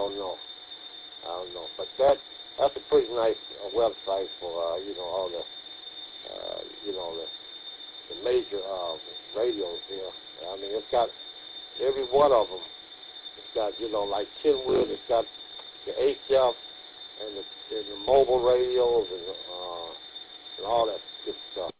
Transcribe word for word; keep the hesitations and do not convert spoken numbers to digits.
don't know. I don't know. But that that's a pretty nice uh, website for uh, you know all the uh, you know the the major uh, radios here. I mean, it's got every one of them. It's got you know like Kenwood. It's got the H F and the, and the mobile radios and uh, and all that good stuff.